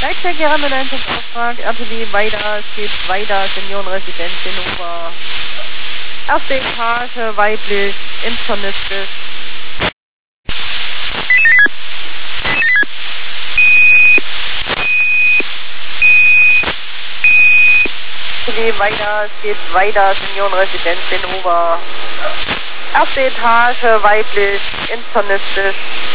Leitcheck, Ihrer Auftrag, RTW weiter, es geht weiter, Seniorenresidenz Hannover. Erste Etage, weiblich, internistisch. RTW weiter, es geht weiter, Seniorenresidenz Hannover. Erste Etage, weiblich, internistisch.